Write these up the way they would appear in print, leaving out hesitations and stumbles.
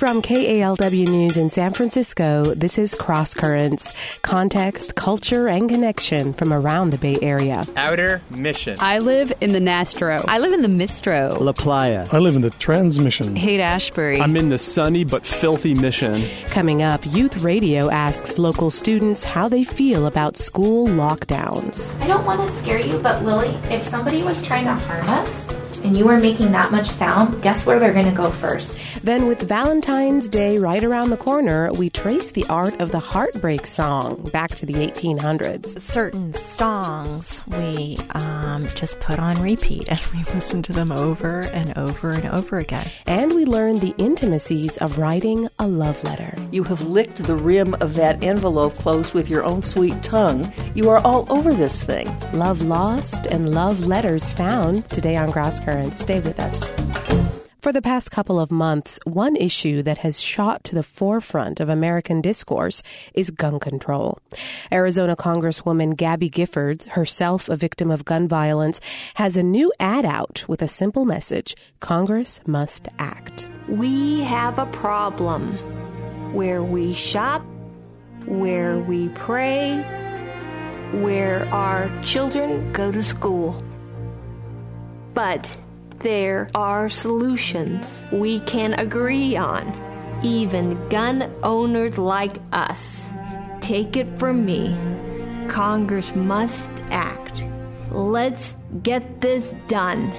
From KALW News in San Francisco, this is Cross Currents, context, culture, and connection from around the Bay Area. Outer Mission. I live in the Nastro. I live in the Mistro. La Playa. I live in the Transmission. Haight-Ashbury. I'm in the sunny but filthy Mission. Coming up, Youth Radio asks local students how they feel about school lockdowns. I don't want to scare you, but Lily, if somebody was trying to harm us and you were making that much sound, guess where they're going to go first? Then with Valentine's Day right around the corner, we trace the art of the heartbreak song back to the 1800s. Certain songs we just put on repeat and we listen to them over and over and over again. And we learn the intimacies of writing a love letter. You have licked the rim of that envelope closed with your own sweet tongue. You are all over this thing. Love lost and love letters found today on Cross Currents. Stay with us. For the past couple of months, one issue that has shot to the forefront of American discourse is gun control. Arizona Congresswoman Gabby Giffords, herself a victim of gun violence, has a new ad out with a simple message: Congress must act. We have a problem where we shop, where we pray, where our children go to school. But there are solutions we can agree on, even gun owners like us. Take it from me, Congress must act. Let's get this done.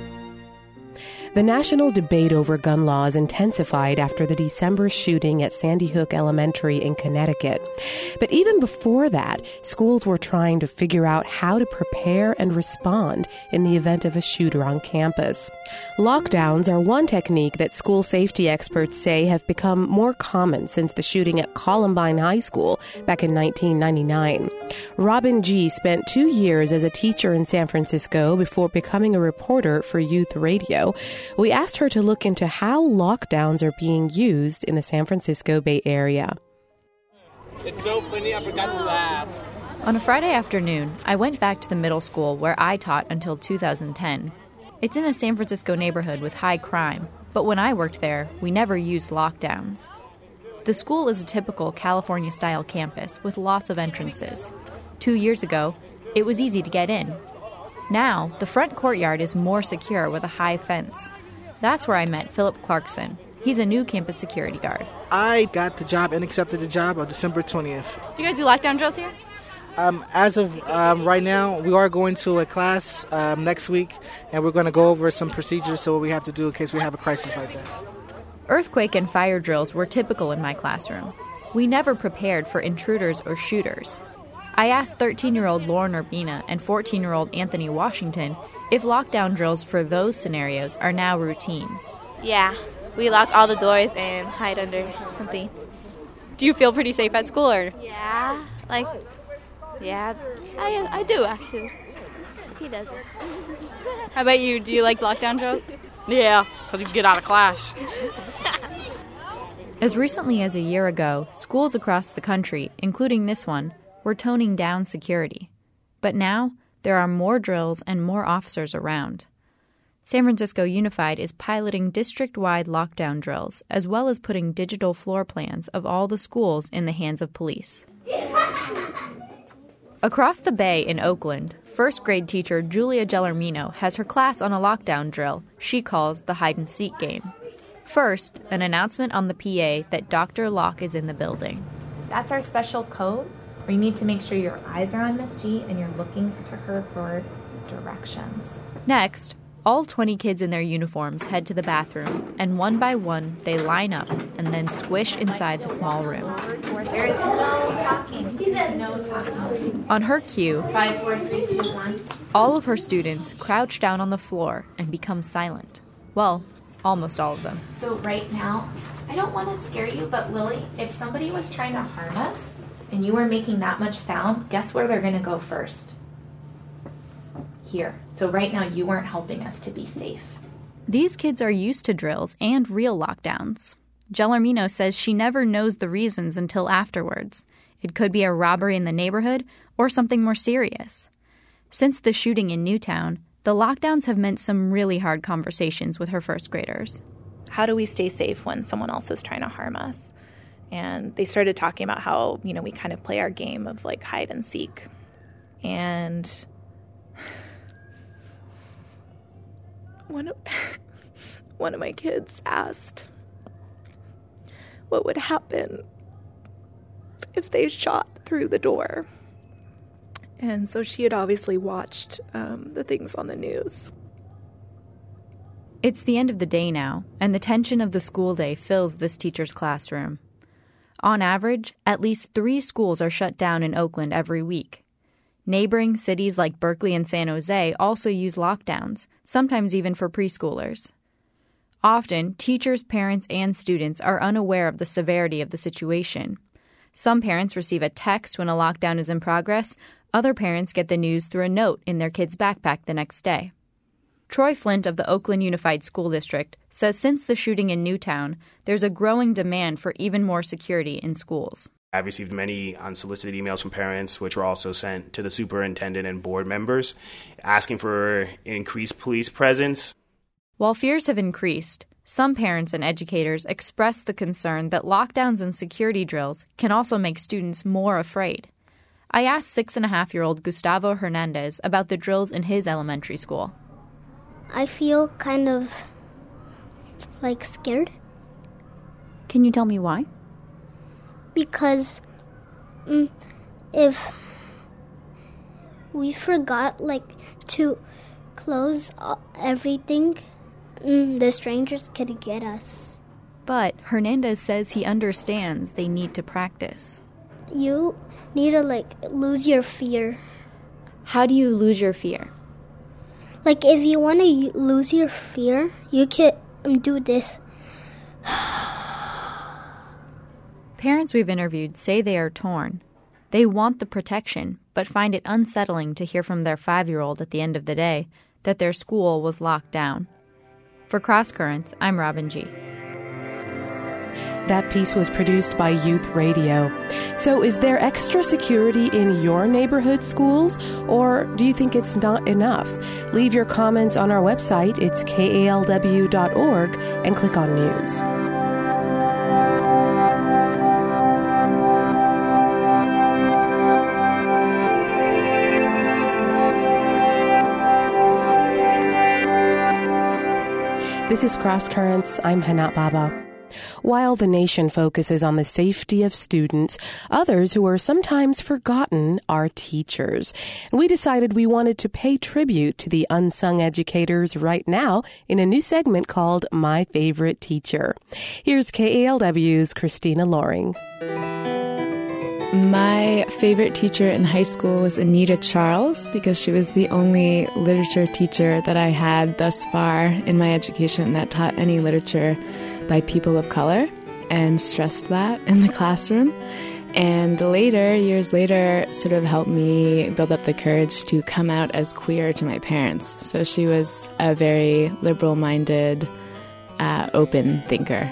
The national debate over gun laws intensified after the December shooting at Sandy Hook Elementary in Connecticut. But even before that, schools were trying to figure out how to prepare and respond in the event of a shooter on campus. Lockdowns are one technique that school safety experts say have become more common since the shooting at Columbine High School back in 1999. Robin G. spent 2 years as a teacher in San Francisco before becoming a reporter for Youth Radio. We asked her to look into how lockdowns are being used in the San Francisco Bay Area. It's so funny, I forgot to laugh. On a Friday afternoon, I went back to the middle school where I taught until 2010. It's in a San Francisco neighborhood with high crime, but when I worked there, we never used lockdowns. The school is a typical California-style campus with lots of entrances. 2 years ago, it was easy to get in. Now, the front courtyard is more secure with a high fence. That's where I met Philip Clarkson. He's a new campus security guard. I got the job and accepted the job on December 20th. Do you guys do lockdown drills here? As of right now, we are going to a class next week, and we're going to go over some procedures so what we have to do in case we have a crisis like that. Earthquake and fire drills were typical in my classroom. We never prepared for intruders or shooters. I asked 13-year-old Lauren Urbina and 14-year-old Anthony Washington if lockdown drills for those scenarios are now routine. Yeah, we lock all the doors and hide under something. Do you feel pretty safe at school? Or? Yeah, I do actually. He doesn't. How about you? Do you like lockdown drills? Yeah, because you can get out of class. As recently as a year ago, schools across the country, including this one, were toning down security. But now, there are more drills and more officers around. San Francisco Unified is piloting district-wide lockdown drills, as well as putting digital floor plans of all the schools in the hands of police. Across the bay in Oakland, first-grade teacher Julia Gellermino has her class on a lockdown drill she calls the hide-and-seek game. First, an announcement on the PA that Dr. Locke is in the building. That's our special code. We need to make sure your eyes are on Miss G and you're looking to her for directions. Next, all 20 kids in their uniforms head to the bathroom, and one by one, they line up and then squish inside the small room. There is no talking. No talking. On her cue, 5, 4, 3, 2, 1. All of her students crouch down on the floor and become silent. Well, almost all of them. So right now, I don't want to scare you, but Lily, if somebody was trying to harm us, and you were making that much sound, guess where they're going to go first? Here. So right now you weren't helping us to be safe. These kids are used to drills and real lockdowns. Gellermino says she never knows the reasons until afterwards. It could be a robbery in the neighborhood or something more serious. Since the shooting in Newtown, the lockdowns have meant some really hard conversations with her first graders. how do we stay safe when someone else is trying to harm us? And they started talking about how, we kind of play our game of like hide and seek. And one of my kids asked what would happen if they shot through the door. And so she had obviously watched the things on the news. It's the end of the day now, and the tension of the school day fills this teacher's classroom. On average, at least 3 schools are shut down in Oakland every week. Neighboring cities like Berkeley and San Jose also use lockdowns, sometimes even for preschoolers. Often, teachers, parents, and students are unaware of the severity of the situation. Some parents receive a text when a lockdown is in progress. Other parents get the news through a note in their kid's backpack the next day. Troy Flint of the Oakland Unified School District says since the shooting in Newtown, there's a growing demand for even more security in schools. I've received many unsolicited emails from parents, which were also sent to the superintendent and board members, asking for increased police presence. While fears have increased, some parents and educators express the concern that lockdowns and security drills can also make students more afraid. I asked 6.5-year-old Gustavo Hernandez about the drills in his elementary school. I feel kind of, scared. Can you tell me why? Because if we forgot, to close everything, the strangers could get us. But Hernandez says he understands they need to practice. You need to, lose your fear. How do you lose your fear? If you want to lose your fear, you can do this. Parents we've interviewed say they are torn. They want the protection, but find it unsettling to hear from their 5-year-old at the end of the day that their school was locked down. For Cross Currents, I'm Robin G. That piece was produced by Youth Radio. So is there extra security in your neighborhood schools, or do you think it's not enough? Leave your comments on our website. It's kalw.org and click on News. This is Cross Currents. I'm Hanat Baba. While the nation focuses on the safety of students, others who are sometimes forgotten are teachers. And we decided we wanted to pay tribute to the unsung educators right now in a new segment called My Favorite Teacher. Here's KALW's Christina Loring. My favorite teacher in high school was Anita Charles because she was the only literature teacher that I had thus far in my education that taught any literature by people of color and stressed that in the classroom. And years later, sort of helped me build up the courage to come out as queer to my parents. So she was a very liberal-minded, open thinker.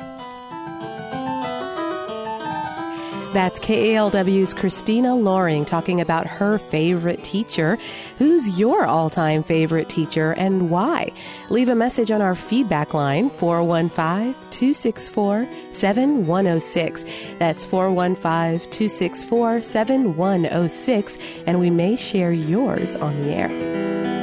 That's KALW's Christina Loring talking about her favorite teacher. Who's your all-time favorite teacher and why? Leave a message on our feedback line, 415-264-7106. That's 415-264-7106, and we may share yours on the air.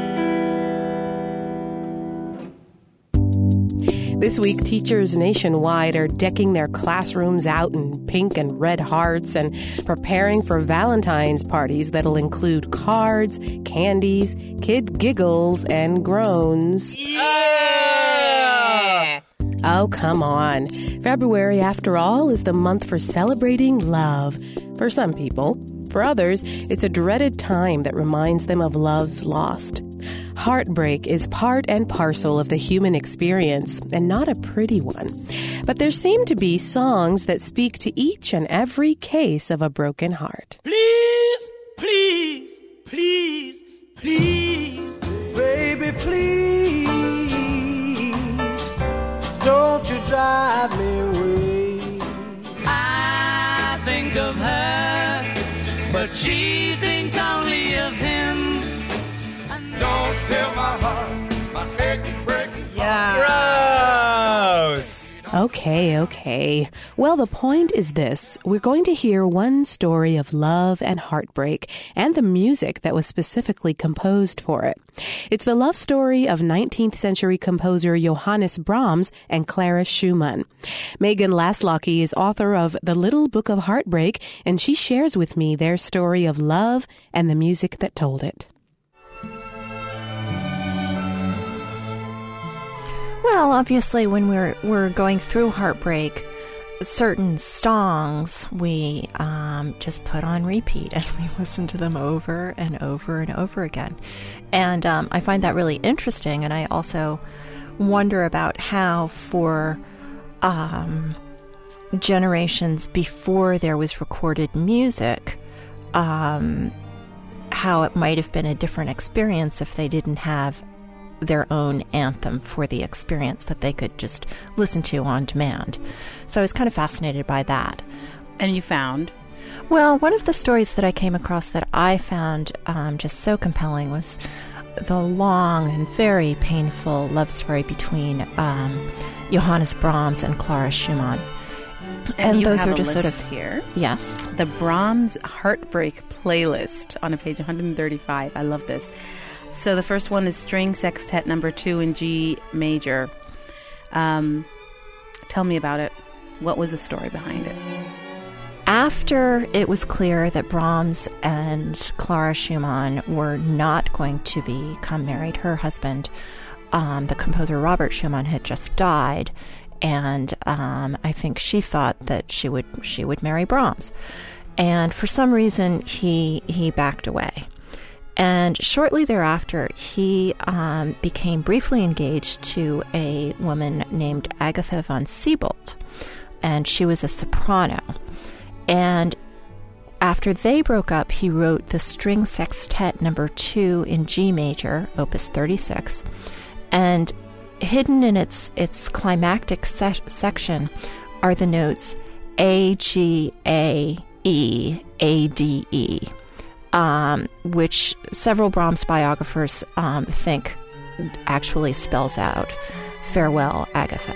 This week, teachers nationwide are decking their classrooms out in pink and red hearts and preparing for Valentine's parties that'll include cards, candies, kid giggles, and groans. Yeah! Oh, come on. February, after all, is the month for celebrating love. For some people. For others, it's a dreaded time that reminds them of love's lost. Heartbreak is part and parcel of the human experience, and not a pretty one. But there seem to be songs that speak to each and every case of a broken heart. Please, please, please, please, baby, please, don't you drive me away. I think of her, but she thinks only of him. Don't tell my heart, my aching, breaking heart. Gross! Okay. Well, the point is this. We're going to hear one story of love and heartbreak and the music that was specifically composed for it. It's the love story of 19th century composer Johannes Brahms and Clara Schumann. Megan Laslocky is author of The Little Book of Heartbreak, and she shares with me their story of love and the music that told it. Well, obviously, when we're going through heartbreak, certain songs we just put on repeat and we listen to them over and over and over again. And I find that really interesting. And I also wonder about how for generations before there was recorded music, how it might have been a different experience if they didn't have their own anthem for the experience that they could just listen to on demand. So I was kind of fascinated by that. And you found? Well, one of the stories that I came across that I found just so compelling was the long and very painful love story between Johannes Brahms and Clara Schumann. And those have were a just list sort of here. Yes. The Brahms Heartbreak Playlist on page 135. I love this. So the first one is String Sextet Number 2 in G major. Tell me about it. What was the story behind it? After it was clear that Brahms and Clara Schumann were not going to become married, her husband, the composer Robert Schumann, had just died, and I think she thought that she would marry Brahms, and for some reason he backed away. And shortly thereafter, he became briefly engaged to a woman named Agatha von Siebold, and she was a soprano. And after they broke up, he wrote the String Sextet Number 2 in G major, Opus 36, and hidden in its climactic section are the notes A, G, A, E, A, D, E. Which several Brahms biographers think actually spells out Farewell, Agatha.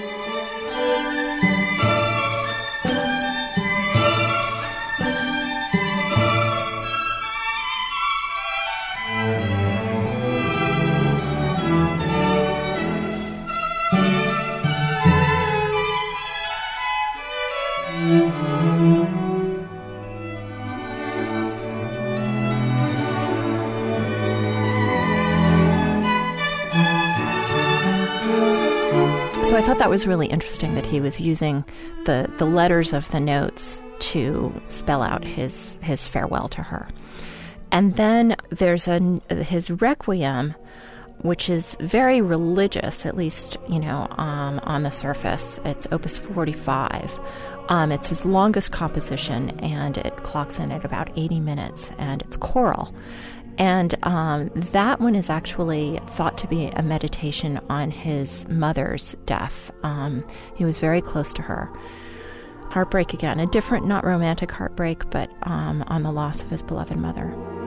So I thought that was really interesting that he was using the letters of the notes to spell out his farewell to her. And then there's his Requiem, which is very religious, at least, on the surface. It's Opus 45. It's his longest composition, and it clocks in at about 80 minutes, and it's choral. And that one is actually thought to be a meditation on his mother's death. He was very close to her. Heartbreak again, a different, not romantic heartbreak, but on the loss of his beloved mother.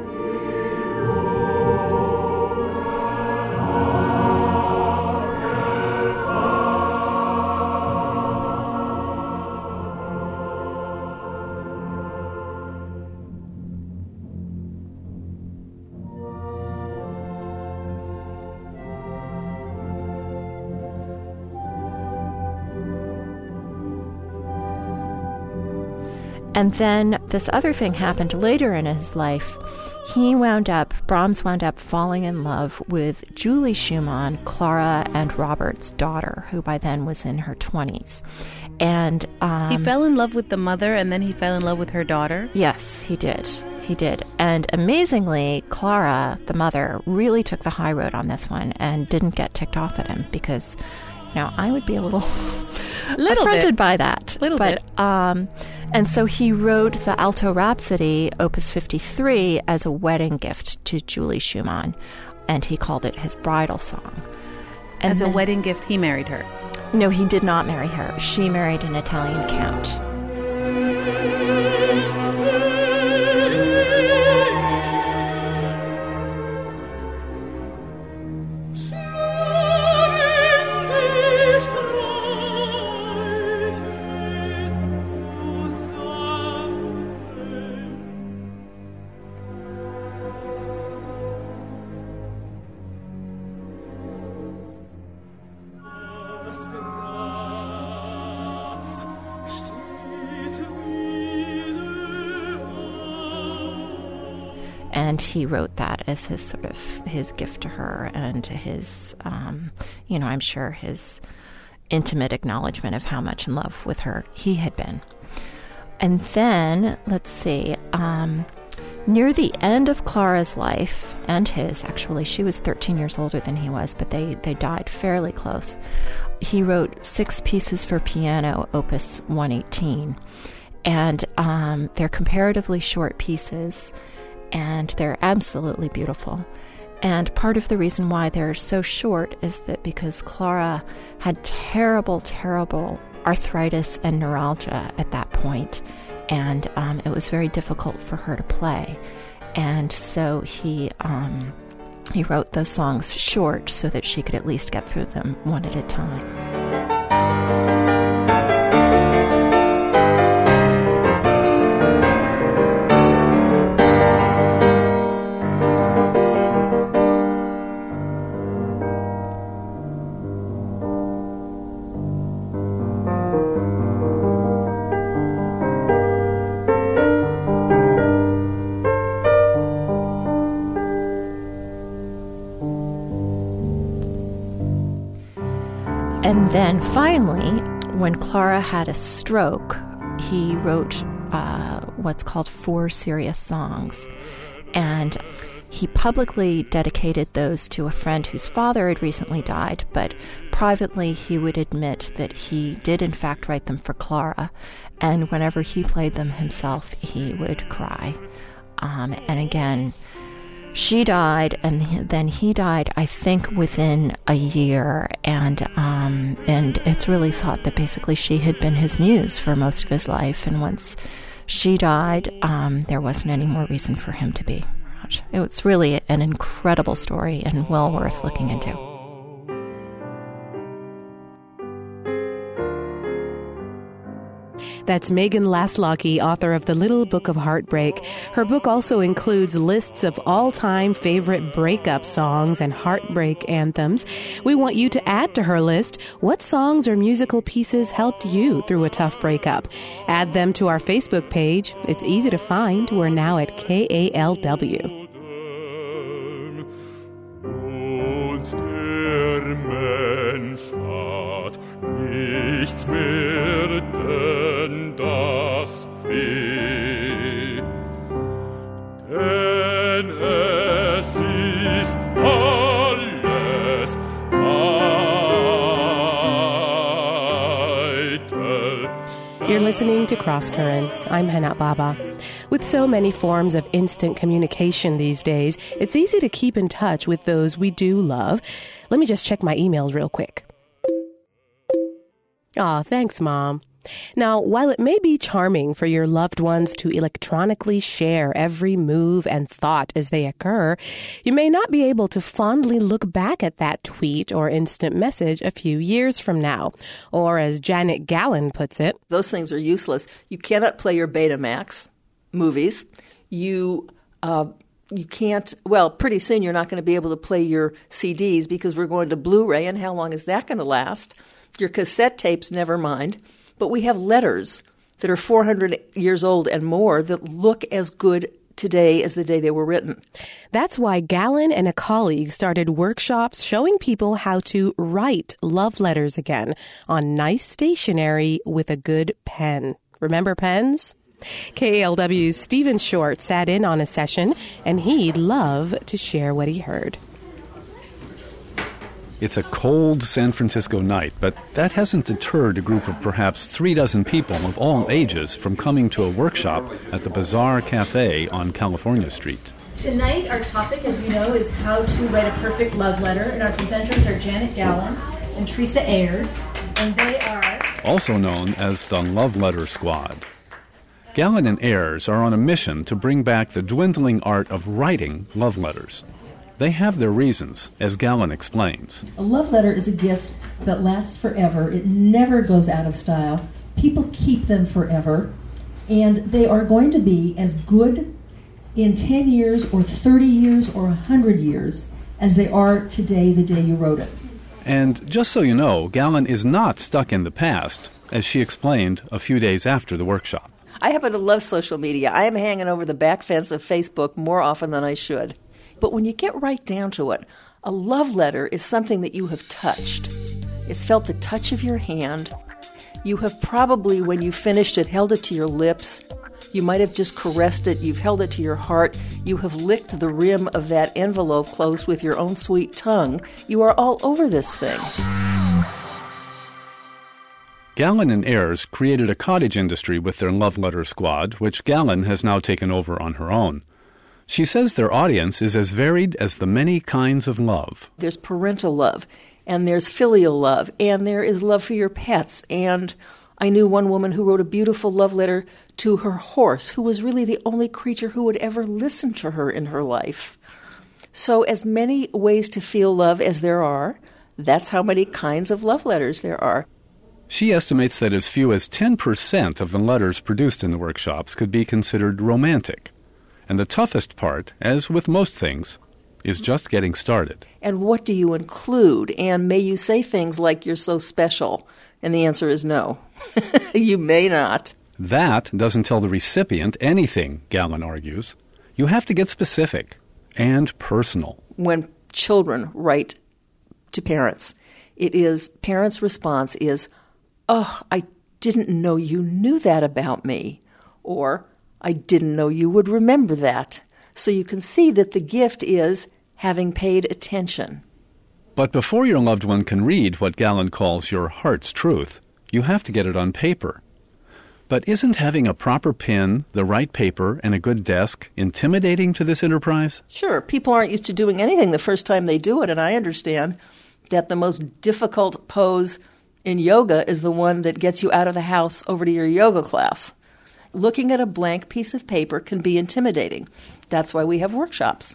And then this other thing happened later in his life. Brahms wound up falling in love with Julie Schumann, Clara and Robert's daughter, who by then was in her 20s. And he fell in love with the mother, and then he fell in love with her daughter? Yes, he did. He did. And amazingly, Clara, the mother, really took the high road on this one and didn't get ticked off at him because, I would be a little affronted by that. Little bit. And so he wrote the Alto Rhapsody, Opus 53, as a wedding gift to Julie Schumann, and he called it his bridal song. And as a wedding gift, he married her? No, he did not marry her. She married an Italian count. And he wrote that as his sort of his gift to her and his, I'm sure his intimate acknowledgement of how much in love with her he had been. And then, let's see, near the end of Clara's life, and his, actually, she was 13 years older than he was, but they died fairly close. He wrote 6 pieces for piano, Opus 118. And they're comparatively short pieces, and they're absolutely beautiful. And part of the reason why they're so short is that because Clara had terrible, terrible arthritis and neuralgia at that point, and it was very difficult for her to play. And so he wrote those songs short so that she could at least get through them one at a time. And then finally, when Clara had a stroke, he wrote what's called 4 serious songs. And he publicly dedicated those to a friend whose father had recently died, but privately he would admit that he did in fact write them for Clara. And whenever he played them himself, he would cry. And again, she died, and then he died, I think, within a year, and it's really thought that basically she had been his muse for most of his life, and once she died, there wasn't any more reason for him to be around. It's really an incredible story and well worth looking into. That's Megan Laszlocky, author of The Little Book of Heartbreak. Her book also includes lists of all-time favorite breakup songs and heartbreak anthems. We want you to add to her list what songs or musical pieces helped you through a tough breakup. Add them to our Facebook page. It's easy to find. We're now at KALW. Nichts mehr denn das Weh, denn es ist alles eitel. You're listening to Cross Currents. I'm Hana Baba. With so many forms of instant communication these days, it's easy to keep in touch with those we do love. Let me just check my emails real quick. Aw, thanks, Mom. Now, while it may be charming for your loved ones to electronically share every move and thought as they occur, you may not be able to fondly look back at that tweet or instant message a few years from now. Or as Janet Gallen puts it, those things are useless. You cannot play your Betamax movies. You can't, well, pretty soon you're not going to be able to play your CDs because we're going to Blu-ray, and how long is that going to last? Your cassette tapes, never mind. But we have letters that are 400 years old and more that look as good today as the day they were written. That's why Gallen and a colleague started workshops showing people how to write love letters again on nice stationery with a good pen. Remember pens? KALW's Stephen Short sat in on a session, and he'd love to share what he heard. It's a cold San Francisco night, but that hasn't deterred a group of perhaps 36 people of all ages from coming to a workshop at the Bazaar Cafe on California Street. Tonight, our topic, as you know, is how to write a perfect love letter, and our presenters are Janet Gallen and Teresa Ayers, and they are also known as the Love Letter Squad. Gallen and Ayers are on a mission to bring back the dwindling art of writing love letters. They have their reasons, as Gallen explains. A love letter is a gift that lasts forever. It never goes out of style. People keep them forever, and they are going to be as good in 10 years or 30 years or 100 years as they are today, the day you wrote it. And just so you know, Gallen is not stuck in the past, as she explained a few days after the workshop. I happen to love social media. I am hanging over the back fence of Facebook more often than I should. But when you get right down to it, a love letter is something that you have touched. It's felt the touch of your hand. You have probably, when you finished it, held it to your lips. You might have just caressed it. You've held it to your heart. You have licked the rim of that envelope close with your own sweet tongue. You are all over this thing. Gallon and Ayres created a cottage industry with their Love Letter Squad, which Gallon has now taken over on her own. She says their audience is as varied as the many kinds of love. There's parental love, and there's filial love, and there is love for your pets. And I knew one woman who wrote a beautiful love letter to her horse, who was really the only creature who would ever listen to her in her life. So as many ways to feel love as there are, that's how many kinds of love letters there are. She estimates that as few as 10% of the letters produced in the workshops could be considered romantic. And the toughest part, as with most things, is just getting started. And what do you include? And may you say things like, "You're so special"? And the answer is no. You may not. That doesn't tell the recipient anything, Gallon argues. You have to get specific and personal. When children write to parents, parents' response is, "Oh, I didn't know you knew that about me," or "I didn't know you would remember that." So you can see that the gift is having paid attention. But before your loved one can read what Gallon calls your heart's truth, you have to get it on paper. But isn't having a proper pen, the right paper, and a good desk intimidating to this enterprise? Sure, people aren't used to doing anything the first time they do it, and I understand that the most difficult pose in yoga is the one that gets you out of the house over to your yoga class. Looking at a blank piece of paper can be intimidating. That's why we have workshops.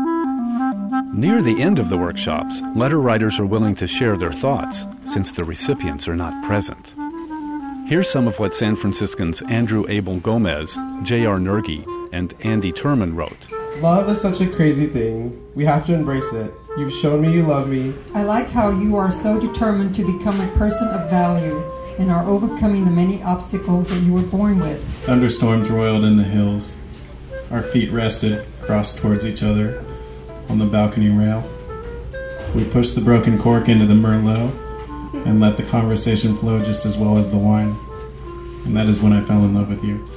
Near the end of the workshops, letter writers are willing to share their thoughts, since the recipients are not present. Here's some of what San Franciscans Andrew Abel Gomez, J.R. Nergi, and Andy Turman wrote. Love is such a crazy thing. We have to embrace it. You've shown me you love me. I like how you are so determined to become a person of value and are overcoming the many obstacles that you were born with. Thunderstorms roiled in the hills. Our feet rested, crossed towards each other, on the balcony rail. We pushed the broken cork into the Merlot and let the conversation flow just as well as the wine. And that is when I fell in love with you.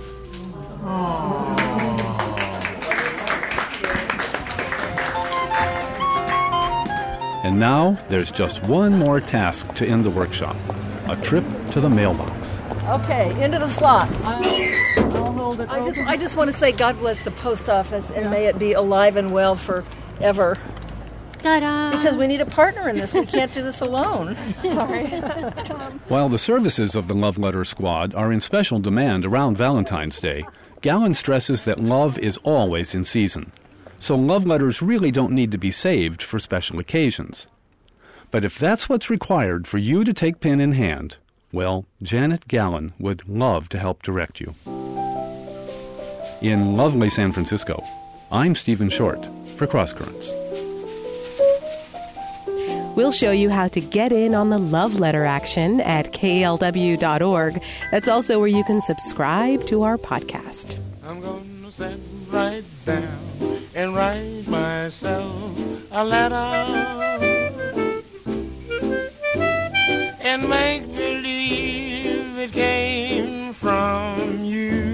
And now, there's just one more task to end the workshop. A trip to the mailbox. Okay, into the slot. I'll hold it. I just want to say God bless the post office and may it be alive and well forever. Ta-da! Because we need a partner in this. We can't do this alone. Sorry. While the services of the Love Letter Squad are in special demand around Valentine's Day, Gallon stresses that love is always in season. So love letters really don't need to be saved for special occasions. But if that's what's required for you to take pen in hand, well, Janet Gallon would love to help direct you. In lovely San Francisco, I'm Stephen Short for Cross Currents. We'll show you how to get in on the love letter action at KALW.org. That's also where you can subscribe to our podcast. I'm going to sit right down and write myself a letter and make believe it came from you.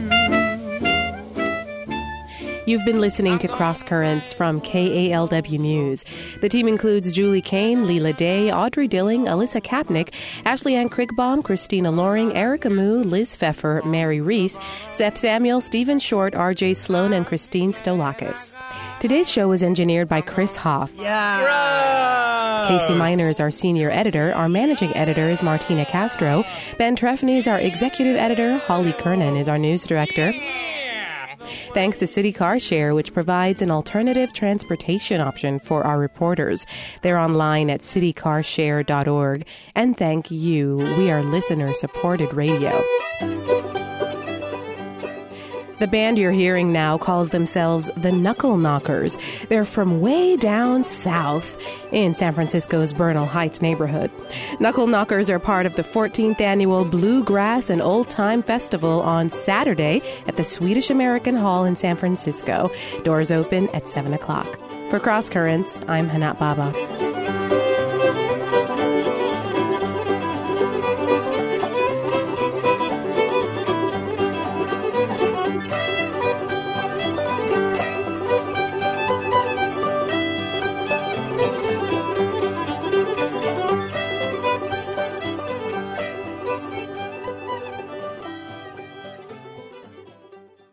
You've been listening to Cross Currents from KALW News. The team includes Julie Kane, Leela Day, Audrey Dilling, Alyssa Kapnick, Ashley Ann Krigbaum, Christina Loring, Erica Moo, Liz Pfeffer, Mary Reese, Seth Samuel, Stephen Short, RJ Sloan, and Christine Stolakis. Today's show was engineered by Chris Hoff. Yeah! Casey Miner is our senior editor. Our managing editor is Martina Castro. Ben Trefny is our executive editor. Holly Kernan is our news director. Thanks to City Car Share, which provides an alternative transportation option for our reporters. They're online at citycarshare.org. And thank you. We are listener-supported radio. The band you're hearing now calls themselves the Knuckle Knockers. They're from way down south in San Francisco's Bernal Heights neighborhood. Knuckle Knockers are part of the 14th annual Bluegrass and Old Time Festival on Saturday at the Swedish American Hall in San Francisco. Doors open at 7 o'clock. For Cross Currents, I'm Hanat Baba.